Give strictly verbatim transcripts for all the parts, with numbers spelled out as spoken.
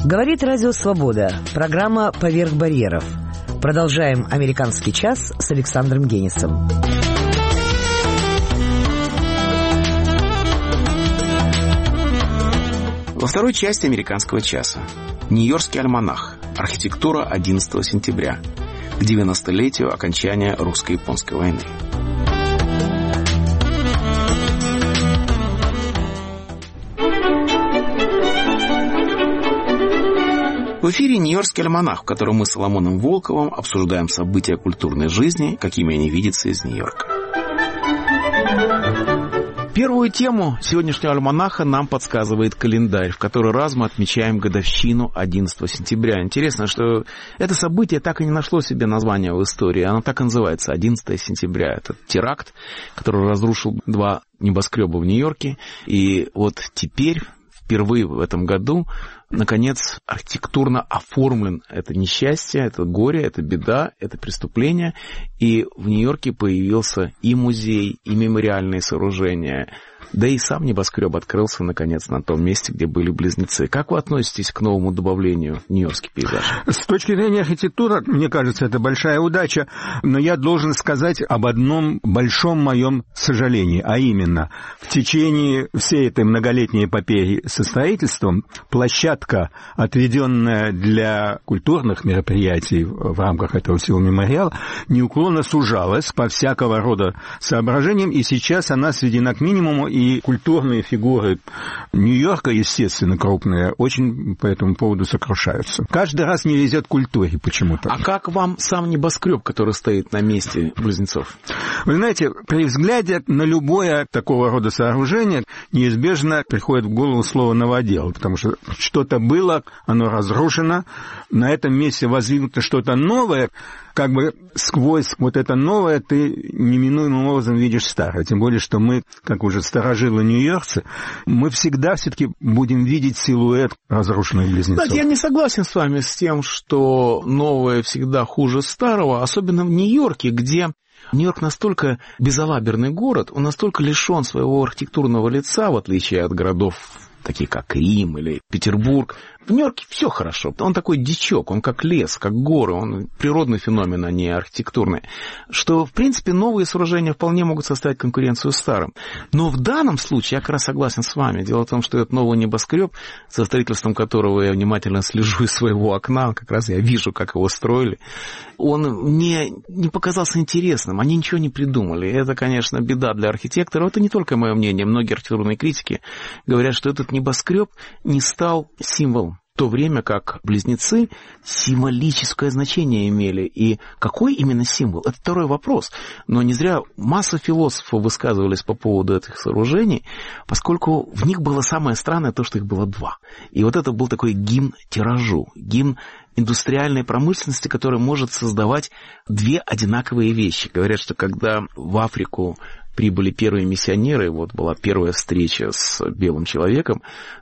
Говорит Радио Свобода. Программа «Поверх барьеров». Продолжаем «Американский час» с Александром Генисом. Во второй части «Американского часа» Нью-Йоркский альманах. Архитектура одиннадцатого сентября. К девяностолетию окончания русско-японской войны. В эфире «Нью-Йоркский альманах», в котором мы с Соломоном Волковым обсуждаем события культурной жизни, какими они видятся из Нью-Йорка. Первую тему сегодняшнего альманаха нам подсказывает календарь, в который раз мы отмечаем годовщину одиннадцатого сентября. Интересно, что это событие так и не нашло себе названия в истории. Оно так и называется, одиннадцатое сентября. Это теракт, который разрушил два небоскреба в Нью-Йорке. И вот теперь, впервые в этом году, наконец, архитектурно оформлен это несчастье, это горе, это беда, это преступление. И в Нью-Йорке появился и музей, и мемориальные сооружения. Да и сам небоскреб открылся, наконец, на том месте, где были близнецы. Как вы относитесь к новому добавлению в нью-йоркский пейзаж? С точки зрения архитектуры, мне кажется, это большая удача. Но я должен сказать об одном большом моем сожалении. А именно, в течение всей этой многолетней эпопеи со строительством площадка, отведенная для культурных мероприятий в рамках этого всего мемориала, неуклонно сужалась по всякого рода соображениям. И сейчас она сведена к минимуму. И культурные фигуры Нью-Йорка, естественно, крупные, очень по этому поводу сокрушаются. Каждый раз не везет культуре почему-то. А как вам сам небоскреб, который стоит на месте близнецов? Вы знаете, при взгляде на любое такого рода сооружение неизбежно приходит в голову слово «новодел», потому что что-то было, оно разрушено, на этом месте воздвигнуто что-то новое, как бы сквозь вот это новое ты неминуемым образом видишь старое. Тем более, что мы, как уже старожилы нью-йоркцы, мы всегда все-таки будем видеть силуэт разрушенных близнецов. Знаете, я не согласен с вами с тем, что новое всегда хуже старого, особенно в Нью-Йорке, где Нью-Йорк настолько безалаберный город, он настолько лишен своего архитектурного лица, в отличие от городов, такие как Рим или Петербург. В Нью-Йорке все хорошо. Он такой дичок, он как лес, как горы, он природный феномен, а не архитектурный. Что, в принципе, новые сооружения вполне могут составить конкуренцию старым. Но в данном случае я как раз согласен с вами. Дело в том, что этот новый небоскреб, со строительством которого я внимательно слежу из своего окна, как раз я вижу, как его строили, он мне не показался интересным. Они ничего не придумали. Это, конечно, беда для архитекторов. Это не только мое мнение. Многие архитектурные критики говорят, что этот небоскреб не стал символом. В то время как близнецы символическое значение имели. И какой именно символ? Это второй вопрос. Но не зря масса философов высказывались по поводу этих сооружений, поскольку в них было самое странное то, что их было два. И вот это был такой гимн тиражу, гимн индустриальной промышленности, который может создавать две одинаковые вещи. Говорят, что когда в Африку прибыли первые миссионеры, вот была первая встреча с белым человеком,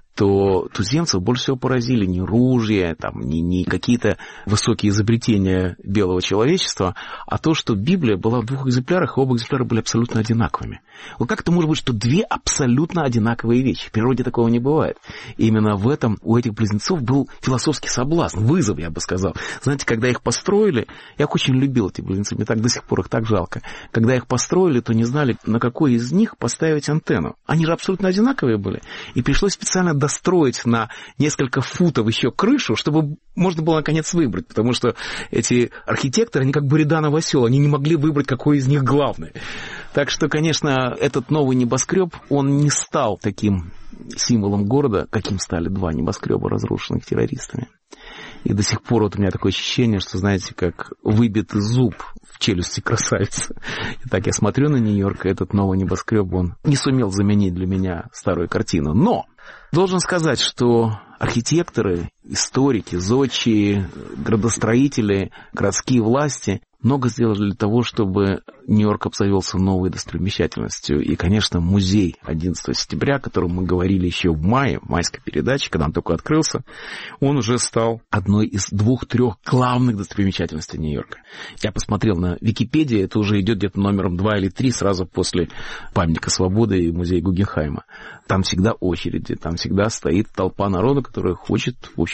то туземцев больше всего поразили не ружья, там, не, не какие-то высокие изобретения белого человечества, а то, что Библия была в двух экземплярах, и оба экземпляра были абсолютно одинаковыми. Вот как это может быть, что две абсолютно одинаковые вещи? В природе такого не бывает. И именно в этом у этих близнецов был философский соблазн, вызов, я бы сказал. Знаете, когда их построили, я их очень любил, эти близнецы, мне так до сих пор их так жалко. Когда их построили, то не знали, на какой из них поставить антенну. Они же абсолютно одинаковые были. И пришлось специально достроить на несколько футов еще крышу, чтобы можно было наконец выбрать, потому что эти архитекторы, они как Буриданов осел, они не могли выбрать, какой из них главный. Так что, конечно, этот новый небоскреб, он не стал таким символом города, каким стали два небоскреба, разрушенных террористами. И до сих пор вот у меня такое ощущение, что, знаете, как выбитый зуб в челюсти красавицы. Итак, я смотрю на Нью-Йорк, и этот новый небоскреб, он не сумел заменить для меня старую картину. Но должен сказать, что архитекторы, историки, зодчие, градостроители, городские власти много сделали для того, чтобы Нью-Йорк обзавелся новой достопримечательностью. И, конечно, музей одиннадцатого сентября, о котором мы говорили еще в мае, в майской передаче, когда он только открылся, он уже стал одной из двух-трех главных достопримечательностей Нью-Йорка. Я посмотрел на Википедии, это уже идет где-то номером два или три, сразу после памятника свободы и музея Гугенхайма. Там всегда очереди, там всегда стоит толпа народа, которая хочет, в общем,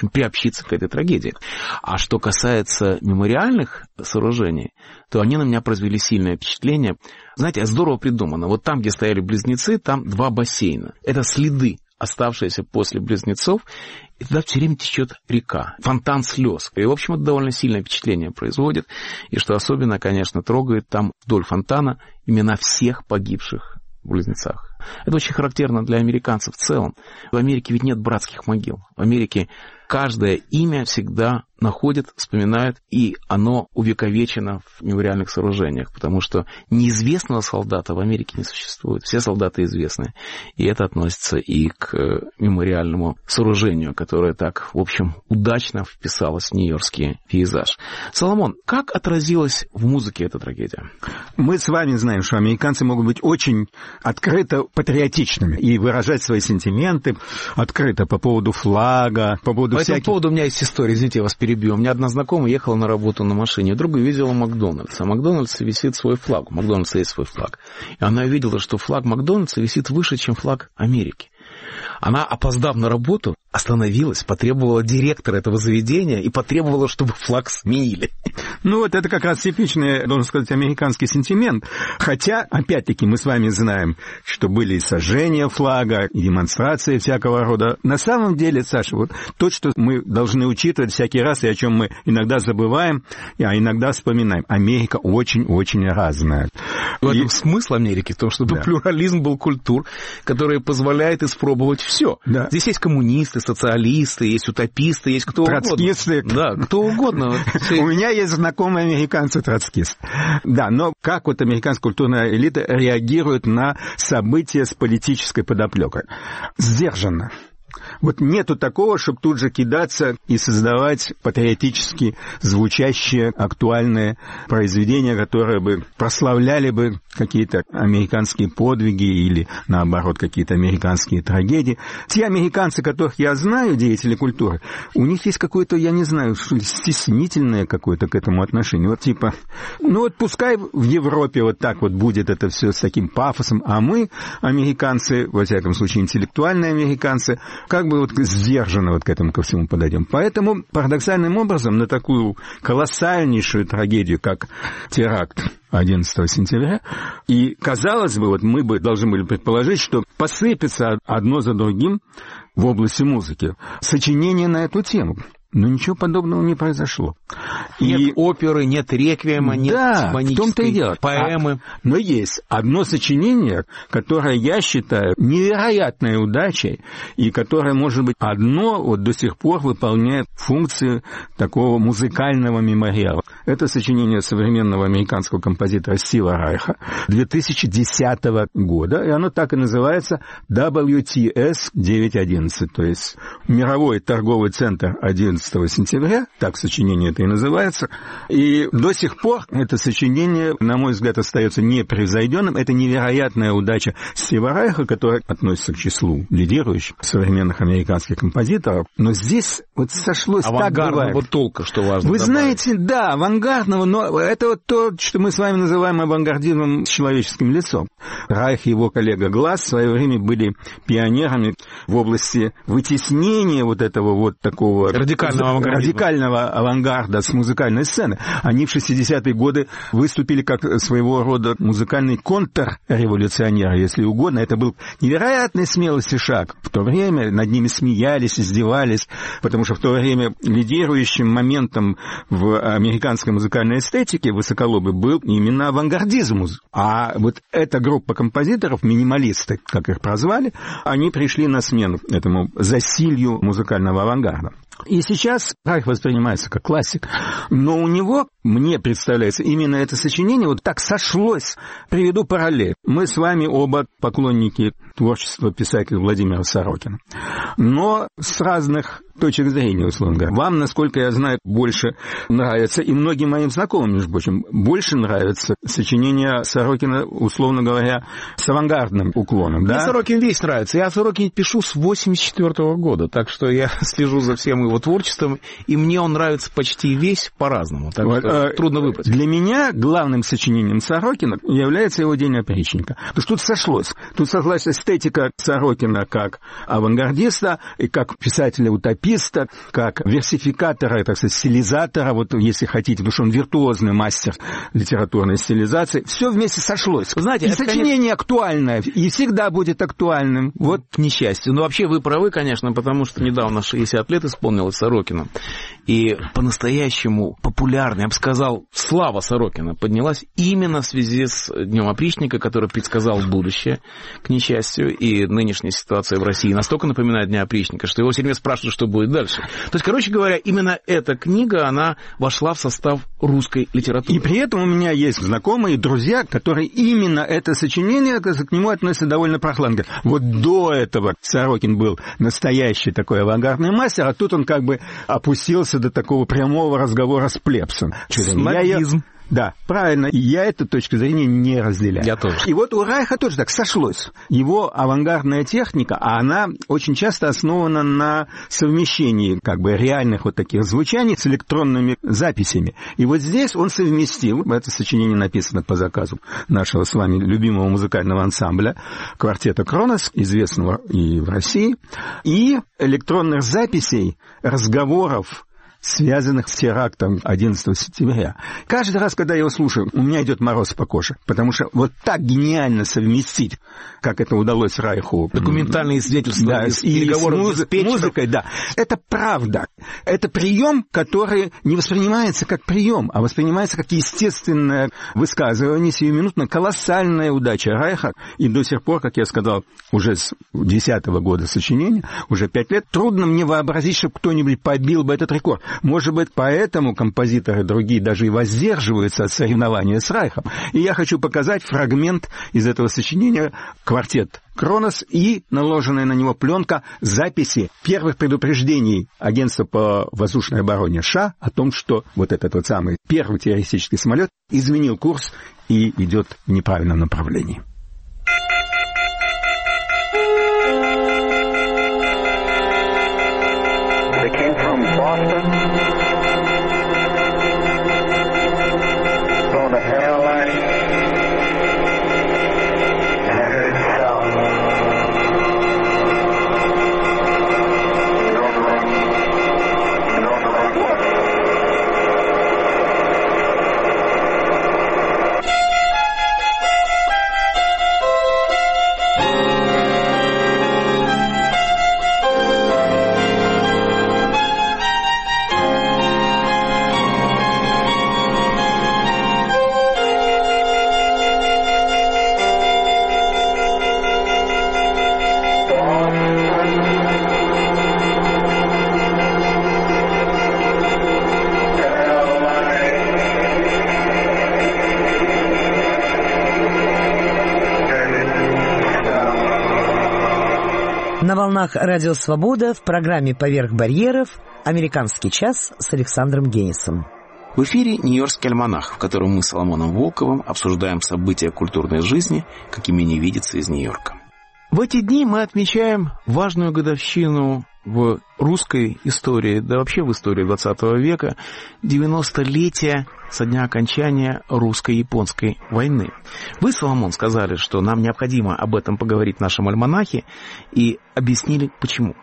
общем, приобщиться к этой трагедии. А что касается мемориальных сооружений, то они на меня произвели сильное впечатление. Знаете, здорово придумано. Вот там, где стояли близнецы, там два бассейна. Это следы, оставшиеся после близнецов, и туда все время течет река, фонтан слез. И, в общем, это довольно сильное впечатление производит. И что особенно, конечно, трогает, там вдоль фонтана имена всех погибших в близнецах. Это очень характерно для американцев в целом. В Америке ведь нет братских могил. В Америке каждое имя всегда находят, вспоминают, и оно увековечено в мемориальных сооружениях, потому что неизвестного солдата в Америке не существует. Все солдаты известны. И это относится и к мемориальному сооружению, которое так, в общем, удачно вписалось в нью-йоркский пейзаж. Соломон, как отразилась в музыке эта трагедия? Мы с вами знаем, что американцы могут быть очень открыто патриотичными и выражать свои сентименты открыто по поводу флага, по поводу По всяких... этому поводу у меня есть история, извините, я вас перебью. У меня одна знакомая ехала на работу на машине, вдруг увидела Макдональдс, а Макдональдса висит свой флаг, у Макдональдса есть свой флаг. И она увидела, что флаг Макдональдса висит выше, чем флаг Америки. Она, опоздав на работу, остановилась, потребовала директора этого заведения и потребовала, чтобы флаг сменили. Ну вот это как раз типичный, должен сказать, американский сентимент. Хотя, опять-таки, мы с вами знаем, что были и сожжения флага, и демонстрации всякого рода. На самом деле, Саша, вот то, что мы должны учитывать всякий раз, и о чем мы иногда забываем, а иногда вспоминаем. Америка очень-очень разная. В этом и... смысл Америки, в том, чтобы да. плюрализм был культур, который позволяет испробовать все. Да. Здесь есть коммунисты, социалисты, есть утописты, есть кто троцкисты. угодно. Да, кто угодно. У меня есть знакомые американцы-троцкисты. Да, но как вот американская культурная элита реагирует на события с политической подоплекой? Сдержанно. Вот нету такого, чтобы тут же кидаться и создавать патриотически звучащие, актуальные произведения, которые бы прославляли бы какие-то американские подвиги или, наоборот, какие-то американские трагедии. Те американцы, которых я знаю, деятели культуры, у них есть какое-то, я не знаю, что ли, стеснительное какое-то к этому отношение. Вот типа, ну вот пускай в Европе вот так вот будет это все с таким пафосом, а мы, американцы, во всяком случае, интеллектуальные американцы, как бы вот сдержанно вот к этому ко всему подойдем. Поэтому парадоксальным образом на такую колоссальнейшую трагедию, как теракт одиннадцатого сентября, и, казалось бы, вот мы бы должны были предположить, что посыпется одно за другим в области музыки сочинения на эту тему. Но ничего подобного не произошло. Нет и... оперы, нет реквиема, нет да, симфонической поэмы. А, но есть одно сочинение, которое я считаю невероятной удачей, и которое, может быть, одно вот до сих пор выполняет функцию такого музыкального мемориала. Это сочинение современного американского композитора Стива Райха две тысячи десятого года, и оно так и называется дабл ю ти эс девятьсот одиннадцать, то есть Мировой торговый центр одиннадцатого сентября, так сочинение это и называется, и до сих пор это сочинение, на мой взгляд, остается непревзойденным. Это невероятная удача Стива Райха, который относится к числу лидирующих современных американских композиторов, но здесь вот сошлось так бывает. Авангардного толка, что важно Вы добавить. знаете, да, авангардного, но это вот то, что мы с вами называем авангардизмом с человеческим лицом. Райх и его коллега Гласс в свое время были пионерами в области вытеснения вот этого вот такого радикального радикального авангарда с музыкальной сцены. Они в шестидесятые годы выступили как своего рода музыкальный контрреволюционер, если угодно. Это был невероятной смелости шаг. В то время над ними смеялись, издевались, потому что в то время лидирующим моментом в американской музыкальной эстетике высоколобый был именно авангардизм. А вот эта группа композиторов, минималисты, как их прозвали, они пришли на смену этому засилью музыкального авангарда. И сейчас Райх воспринимается как классик, но у него, мне представляется, именно это сочинение вот так сошлось. Приведу параллель. Мы с вами оба поклонники творчества писателя Владимира Сорокина, но с разных точек зрения, условно говоря. Вам, насколько я знаю, больше нравится, и многим моим знакомым, между прочим, больше нравится сочинение Сорокина, условно говоря, с авангардным уклоном. Мне да? Сорокин весь нравится. Я о Сорокине пишу с восемьдесят четвёртого года, так что я слежу за всем его творчеством, и мне он нравится почти весь по-разному, так вот, что э, трудно выбрать. Для меня главным сочинением Сорокина является его «День опричника». Потому что тут сошлось. Тут сошлась эстетика Сорокина как авангардиста и как писателя-утописта, трописта, как версификатора, так сказать, стилизатора, вот если хотите, потому что он виртуозный мастер литературной стилизации. Все вместе сошлось. Знаете, и это, сочинение конечно... актуальное, и всегда будет актуальным. Вот к несчастью. Но вообще вы правы, конечно, потому что недавно шестьдесят лет исполнилось Сорокину. И по-настоящему популярная, я бы сказал, слава Сорокина поднялась именно в связи с Днем опричника, который предсказал будущее, к несчастью, и нынешняя ситуация в России настолько напоминает Дня опричника, что его все время спрашивают, что будет дальше. То есть, короче говоря, именно эта книга, она вошла в состав русской литературы. И при этом у меня есть знакомые, друзья, которые именно это сочинение, к нему относятся довольно прохладно. Вот до этого Сорокин был настоящий такой авангардный мастер, а тут он как бы опустился до такого прямого разговора с плебсом. Снобизм. Да, правильно. И я эту точку зрения не разделяю. Я тоже. И вот у Райха тоже так сошлось. Его авангардная техника, а она очень часто основана на совмещении как бы реальных вот таких звучаний с электронными записями. И вот здесь он совместил, это сочинение написано по заказу нашего с вами любимого музыкального ансамбля, квартета «Кронос», известного и в России, и электронных записей разговоров, связанных с терактом одиннадцатого сентября. Каждый раз, когда я его слушаю, у меня идет мороз по коже, потому что вот так гениально совместить, как это удалось Райху. Документальные свидетельства, да, из и переговоров с муз... музыкой, да. Это правда. Это прием, который не воспринимается как прием, а воспринимается как естественное высказывание, сиюминутная колоссальная удача Райха. И до сих пор, как я сказал, уже с десятого года сочинения, уже пять лет, трудно мне вообразить, чтобы кто-нибудь побил бы этот рекорд. Может быть, поэтому композиторы другие даже и воздерживаются от соревнования с Райхом. И я хочу показать фрагмент из этого сочинения «Квартет Кронос» и наложенная на него пленка записи первых предупреждений Агентства по воздушной обороне США о том, что вот этот вот самый первый террористический самолет изменил курс и идет в неправильном направлении. Boston, on the airline, and I heard it sound. And on the run, and on the run. На волнах Радио Свобода в программе «Поверх барьеров» «Американский час» с Александром Генисом. В эфире «Нью-Йоркский альманах», в котором мы с Соломоном Волковым обсуждаем события культурной жизни, какими не видится из Нью-Йорка. В эти дни мы отмечаем важную годовщину в русской истории, да вообще в истории двадцатого века, девяностолетие со дня окончания русско-японской войны. Вы, Соломон, сказали, что нам необходимо об этом поговорить в нашем альманахе, и объяснили, почему.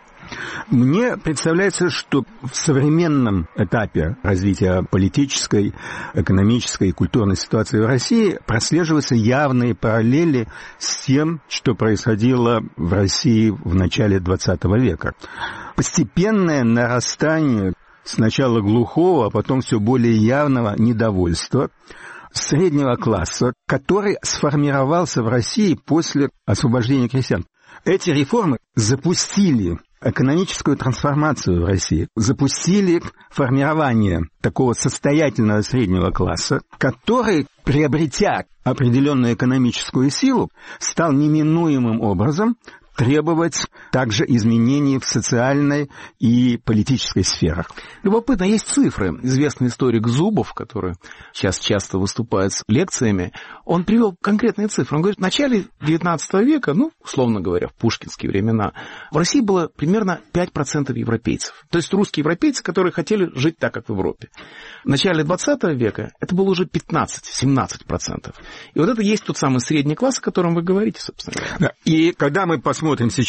Мне представляется, что в современном этапе развития политической, экономической и культурной ситуации в России прослеживаются явные параллели с тем, что происходило в России в начале двадцатого века. Постепенное нарастание сначала глухого, а потом все более явного недовольства среднего класса, который сформировался в России после освобождения крестьян. Эти реформы запустили экономическую трансформацию в России, запустили формирование такого состоятельного среднего класса, который, приобретя определенную экономическую силу, стал неминуемым образом требовать также изменений в социальной и политической сферах. Любопытно, есть цифры. Известный историк Зубов, который сейчас часто выступает с лекциями, он привел конкретные цифры. Он говорит, в начале девятнадцатого века, ну, условно говоря, в пушкинские времена, в России было примерно пять процентов европейцев. То есть русские европейцы, которые хотели жить так, как в Европе. В начале двадцатого века это было уже пятнадцать-семнадцать процентов. И вот это есть тот самый средний класс, о котором вы говорите, собственно говоря. Да. И когда мы посмотрим Смотрим сейчас на то,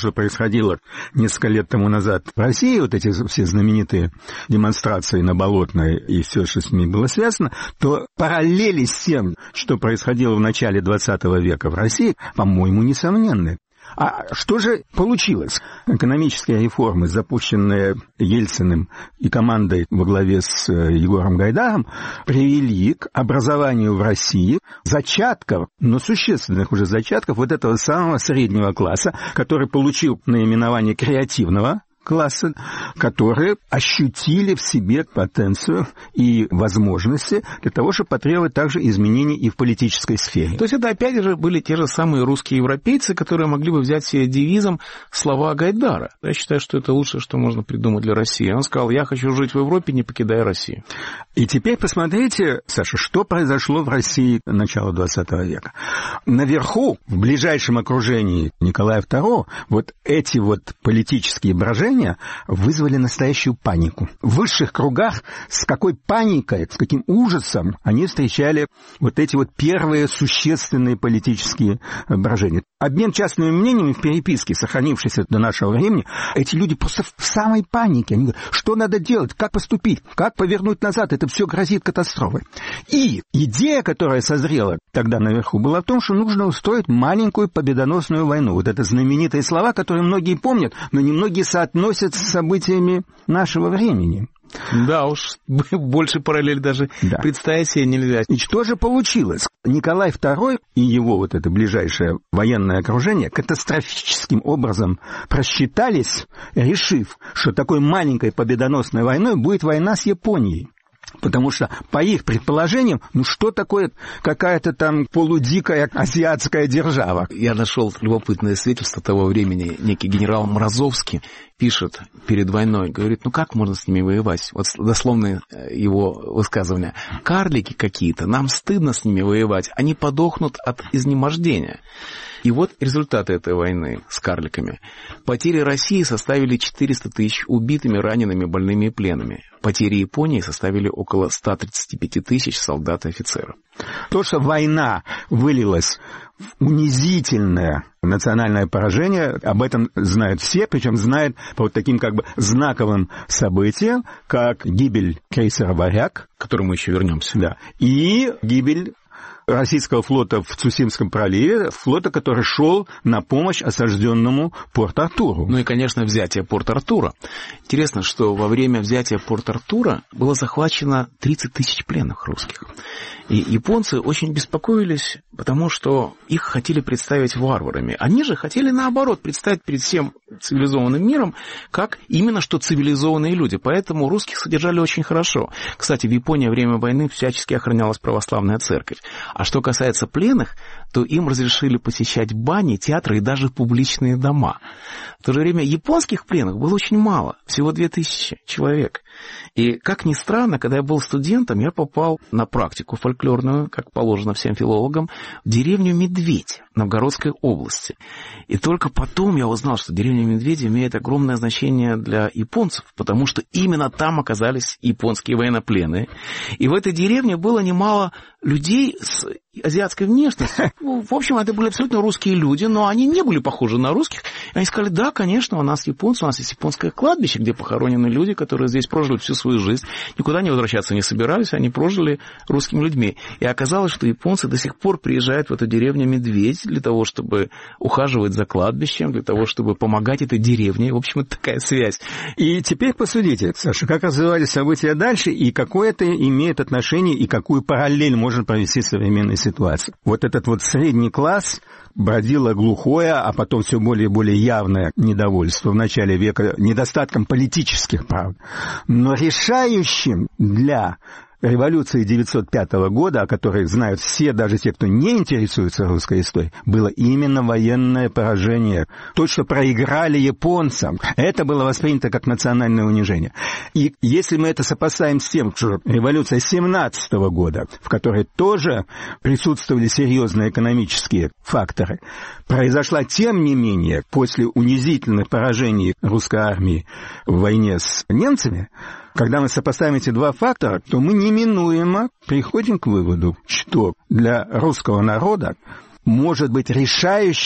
что происходило несколько лет тому назад в России, вот эти все знаменитые демонстрации на Болотной и все, что с ними было связано, то параллели с тем, что происходило в начале двадцатого века в России, по-моему, несомненны. А что же получилось? Экономические реформы, запущенные Ельциным и командой во главе с Егором Гайдаром, привели к образованию в России зачатков, но существенных уже зачатков вот этого самого среднего класса, который получил наименование креативного класса, которые ощутили в себе потенцию и возможности для того, чтобы потребовать также изменений и в политической сфере. То есть это опять же были те же самые русские европейцы, которые могли бы взять себе девизом слова Гайдара. Я считаю, что это лучшее, что можно придумать для России. Он сказал: я хочу жить в Европе, не покидая Россию. И теперь посмотрите, Саша, что произошло в России начала двадцатого века. Наверху, в ближайшем окружении Николая второго, вот эти вот политические брожения вызвали настоящую панику. В высших кругах с какой паникой, с каким ужасом они встречали вот эти вот первые существенные политические брожения. Обмен частными мнениями в переписке, сохранившейся до нашего времени, эти люди просто в самой панике. Они говорят, что надо делать, как поступить, как повернуть назад, это все грозит катастрофой. И идея, которая созрела тогда наверху, была в том, что нужно устроить маленькую победоносную войну. Вот это знаменитые слова, которые многие помнят, но немногие соотносят с событиями нашего времени. Да уж, больше параллель даже да. представить себе нельзя. И что же получилось? Николай второй и его вот это ближайшее военное окружение катастрофическим образом просчитались, решив, что такой маленькой победоносной войной будет война с Японией. Потому что, по их предположениям, ну что такое какая-то там полудикая азиатская держава? Я нашел любопытное свидетельство того времени. Некий генерал Морозовский пишет перед войной, говорит, ну как можно с ними воевать? Вот дословные его высказывания. Карлики какие-то, нам стыдно с ними воевать, они подохнут от изнемождения. И вот результаты этой войны с карликами. Потери России составили четыреста тысяч убитыми, ранеными, больными и пленными. Потери Японии составили около сто тридцать пять тысяч солдат и офицеров. То, что война вылилась в унизительное национальное поражение, об этом знают все, причем знают по вот таким как бы знаковым событиям, как гибель крейсера «Варяг», к которому мы еще вернемся, да, и гибель российского флота в Цусимском проливе, флота, который шел на помощь осажденному Порт-Артуру. Ну и, конечно, взятие Порт-Артура. Интересно, что во время взятия Порт-Артура было захвачено тридцать тысяч пленных русских. И японцы очень беспокоились, потому что их хотели представить варварами. Они же хотели, наоборот, представить перед всем цивилизованным миром, как именно что цивилизованные люди. Поэтому русских содержали очень хорошо. Кстати, в Японии во время войны всячески охранялась православная церковь. А что касается пленных, то им разрешили посещать бани, театры и даже публичные дома. В то же время японских пленных было очень мало, всего две тысячи человек. И, как ни странно, когда я был студентом, я попал на практику фольклорную, как положено всем филологам, в деревню Медведь Новгородской области. И только потом я узнал, что деревня Медведь имеет огромное значение для японцев, потому что именно там оказались японские военнопленные. И в этой деревне было немало людей с азиатской внешностью. В общем, это были абсолютно русские люди, но они не были похожи на русских. И они сказали, да, конечно, у нас японцы, у нас есть японское кладбище, где похоронены люди, которые здесь прожили всю свою жизнь, никуда не возвращаться не собирались, они прожили русскими людьми. И оказалось, что японцы до сих пор приезжают в эту деревню Медведь для того, чтобы ухаживать за кладбищем, для того, чтобы помогать этой деревне. В общем, это такая связь. И теперь посудите, Саша, как развивались события дальше, и какое это имеет отношение, и какую параллель можно провести в современной ситуации. Вот этот вот средний класс бродило глухое, а потом все более и более явное недовольство в начале века недостатком политических прав. Но решающим для революции девятьсот пятого года, о которой знают все, даже те, кто не интересуется русской историей, было именно военное поражение. То, что проиграли японцам, это было воспринято как национальное унижение. И если мы это сопоставим с тем, что революция семнадцатого года, в которой тоже присутствовали серьезные экономические факторы, произошла тем не менее после унизительных поражений русской армии в войне с немцами, когда мы сопоставим эти два фактора, то мы неминуемо приходим к выводу, что для русского народа может быть решающим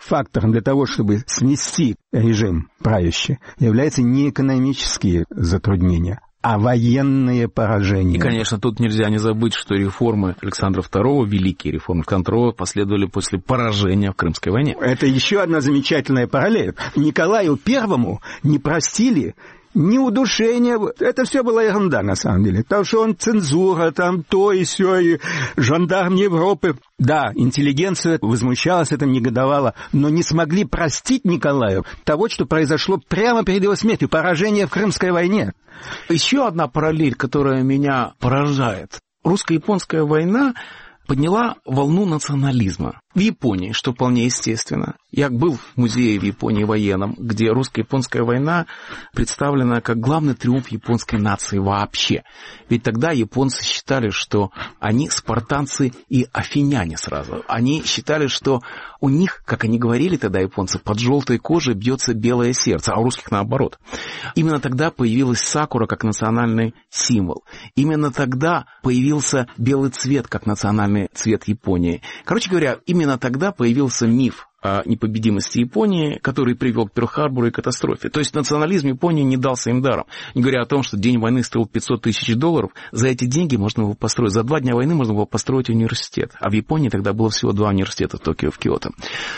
фактором для того, чтобы снести режим правящий, являются не экономические затруднения, а военные поражения. И, конечно, тут нельзя не забыть, что реформы Александра второго, великие реформы Александра второго, последовали после поражения в Крымской войне. Это еще одна замечательная параллель. Николаю Первому не простили ни удушение, это все была ерунда на самом деле. Потому что он цензура, там то и сё, и жандарм Европы. Да, интеллигенция возмущалась, это негодовала, но не смогли простить Николаю того, что произошло прямо перед его смертью, поражение в Крымской войне. Еще одна параллель, которая меня поражает. Русско-японская война подняла волну национализма в Японии, что вполне естественно. Я был в музее в Японии военном, где русско-японская война представлена как главный триумф японской нации вообще. Ведь тогда японцы считали, что они спартанцы и афиняне сразу. Они считали, что у них, как они говорили тогда японцы, под желтой кожей бьется белое сердце, а у русских наоборот. Именно тогда появилась сакура как национальный символ. Именно тогда появился белый цвет как национальный цвет Японии. Короче говоря, именно тогда появился миф о непобедимости Японии, который привел к Пёрл-Харбору и катастрофе. То есть национализм Японии не дался им даром. Не говоря о том, что день войны стоил пятьсот тысяч долларов, за эти деньги можно было построить, за два дня войны можно было построить университет. А в Японии тогда было всего два университета в Токио и в Киото.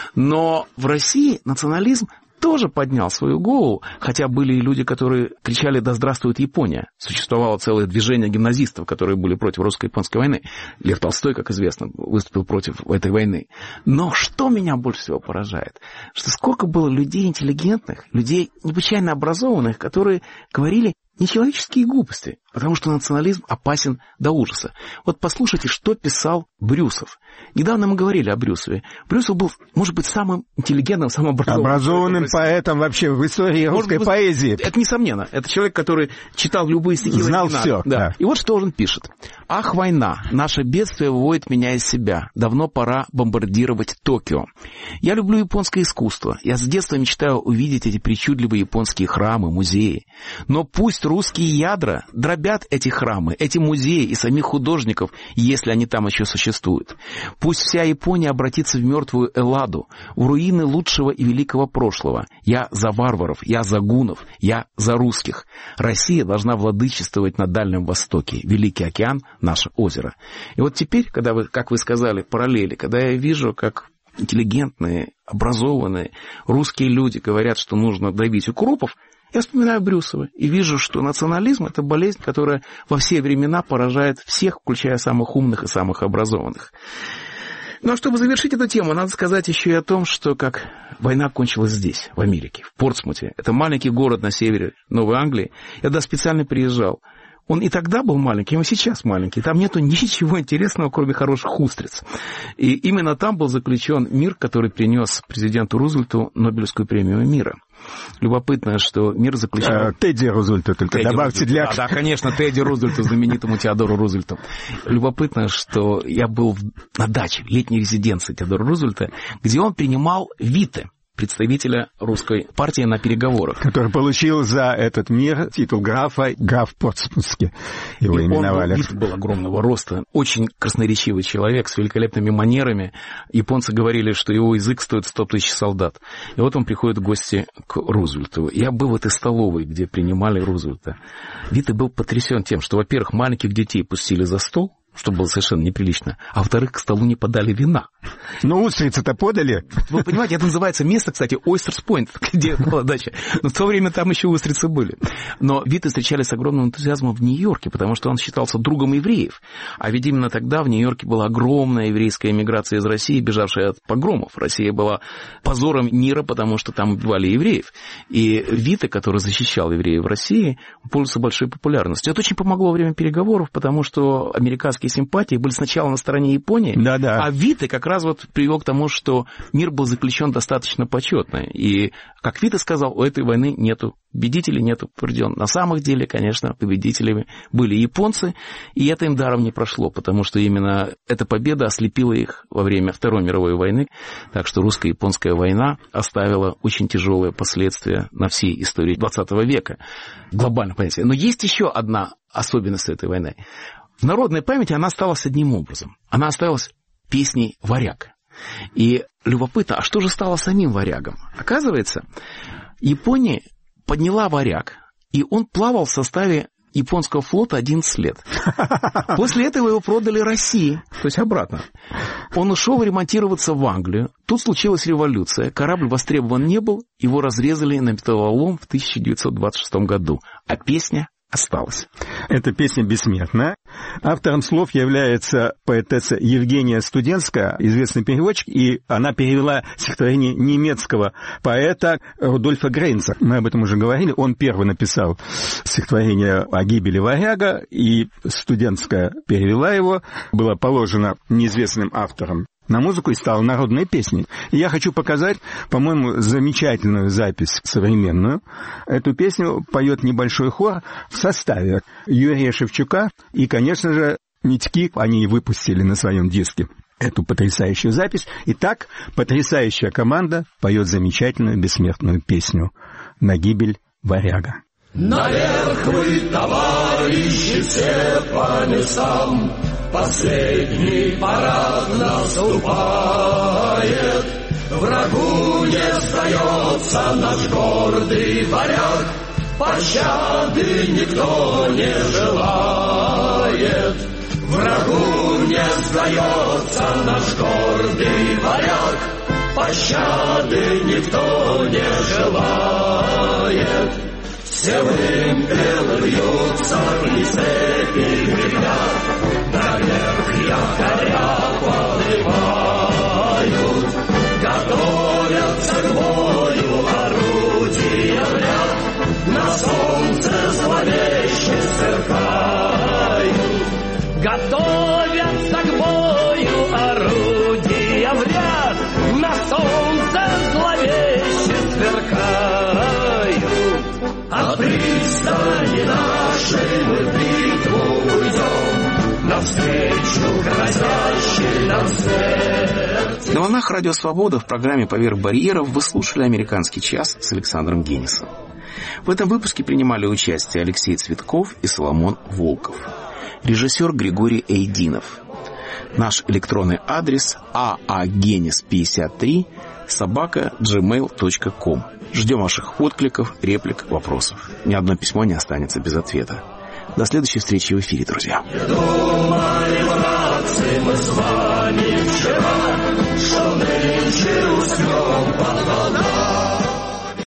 Но в России национализм тоже поднял свою голову, хотя были и люди, которые кричали «Да здравствует Япония!». Существовало целое движение гимназистов, которые были против русско-японской войны. Лев Толстой, как известно, выступил против этой войны. Но что меня больше всего поражает? Что сколько было людей интеллигентных, людей необычайно образованных, которые говорили нечеловеческие глупости, потому что национализм опасен до ужаса. Вот послушайте, что писал Брюсов. Недавно мы говорили о Брюсове. Брюсов был, может быть, самым интеллигентным, самым образованным, образованным поэтом вообще в истории русской быть, поэзии. Это несомненно. Это человек, который читал любые стихи. Знал все. Да. Да. И вот что он пишет. «Ах, война, наше бедствие выводит меня из себя. Давно пора бомбардировать Токио. Я люблю японское искусство. Я с детства мечтаю увидеть эти причудливые японские храмы, музеи. Но пусть русские ядра дробят эти храмы, эти музеи и самих художников, если они там еще существуют. Пусть вся Япония обратится в мертвую Элладу, в руины лучшего и великого прошлого. Я за варваров, я за гуннов, я за русских. Россия должна владычествовать на Дальнем Востоке. Великий океан — наше озеро». И вот теперь, когда вы, как вы сказали, параллели, когда я вижу, как интеллигентные, образованные русские люди говорят, что нужно давить укропов, я вспоминаю Брюсова и вижу, что национализм — это болезнь, которая во все времена поражает всех, включая самых умных и самых образованных. Ну а чтобы завершить эту тему, надо сказать еще и о том, что как война кончилась здесь, в Америке, в Портсмуте. Это маленький город на севере Новой Англии. Я туда специально приезжал. Он и тогда был маленький, и сейчас маленький. Там нету ничего интересного, кроме хороших устриц. И именно там был заключен мир, который принес президенту Рузвельту Нобелевскую премию мира. Любопытно, что мир заключен... Тедди Рузвельту, только Тедди добавьте Рузвельту. для... Да, да, конечно, Тедди Рузвельту, знаменитому Теодору Рузвельту. Любопытно, что я был на даче, летней резиденции Теодора Рузвельта, где он принимал Витте, представителя русской партии, на переговорах. Который получил за этот мир титул графа, граф Портсмутский. Его и именовали. Он был, был огромного роста, очень красноречивый человек с великолепными манерами. Японцы говорили, что его язык стоит сто тысяч солдат. И вот он приходит в гости к Рузвельту. Я был в этой столовой, где принимали Рузвельта. Витте был потрясен тем, что, во-первых, маленьких детей пустили за стол, что было совершенно неприлично, а во-вторых, к столу не подали вина. Ну, устрицы-то подали. Вы понимаете, это называется место, кстати, Ойстерс Пойнт, где была дача. Но в то время там еще устрицы были. Но Витте встречали с огромным энтузиазмом в Нью-Йорке, потому что он считался другом евреев. А ведь именно тогда в Нью-Йорке была огромная еврейская эмиграция из России, бежавшая от погромов. Россия была позором мира, потому что там убивали евреев. И Витте, который защищал евреев в России, пользовался большой популярностью. Это очень помогло во время переговоров, потому что американские симпатии были сначала на стороне Японии, да, да. А Витте как раз вот привел к тому, что мир был заключен достаточно почетно. И, как Витте сказал, у этой войны нету победителей, нету побежденных. На самом деле, конечно, победителями были японцы, и это им даром не прошло, потому что именно эта победа ослепила их во время Второй мировой войны. Так что русско-японская война оставила очень тяжелые последствия на всей истории двадцатого века. Глобально, понимаете. Но есть еще одна особенность этой войны. В народной памяти она осталась одним образом. Она осталась песней «Варяг». И любопытно, а что же стало самим «Варягом»? Оказывается, Япония подняла «Варяг», и он плавал в составе японского флота одиннадцать лет. После этого его продали России, то есть обратно. Он ушел ремонтироваться в Англию. Тут случилась революция. Корабль востребован не был. Его разрезали на металлолом в тысяча девятьсот двадцать шестом году. А песня осталась. Эта песня бессмертна. Автором слов является поэтесса Евгения Студенская, известный переводчик, и она перевела стихотворение немецкого поэта Рудольфа Грейнца. Мы об этом уже говорили. Он первый написал стихотворение о гибели варяга, и Студенская перевела его. Было положено неизвестным автором на музыку и стала народной песней. И я хочу показать, по-моему, замечательную запись современную. Эту песню поет небольшой хор в составе Юрия Шевчука. И, конечно же, Митьки, они выпустили на своем диске эту потрясающую запись. И так потрясающая команда поет замечательную бессмертную песню «На гибель варяга». Наверх вы, товарищи, все по местам, последний парад наступает. Врагу не сдается наш гордый варяг, пощады никто не желает. Врагу не сдается наш гордый варяг, пощады никто не желает. Все вымпелы бьются, и цепи гремят, наверх якоря поднимают, готовятся к бою орудия в ряд, на солнце зловеще сверкают. Готовятся к бою орудия в ряд, на солнце зловеще сверкают. От пристани нашей мы в битву уйдем, навстречу грозящей нам смерти. На волнах Радио Свобода в программе «Поверх барьеров» вы слушали «Американский час» с Александром Генисом. В этом выпуске принимали участие Алексей Цветков и Соломон Волков. Режиссер Григорий Эйдинов. Наш электронный адрес а а генис пятьдесят три собака джи мейл точка ком. Ждем ваших откликов, реплик, вопросов. Ни одно письмо не останется без ответа. До следующей встречи в эфире, друзья. Думали, братцы, мы с вами вчера, что нынче уснем под волнами.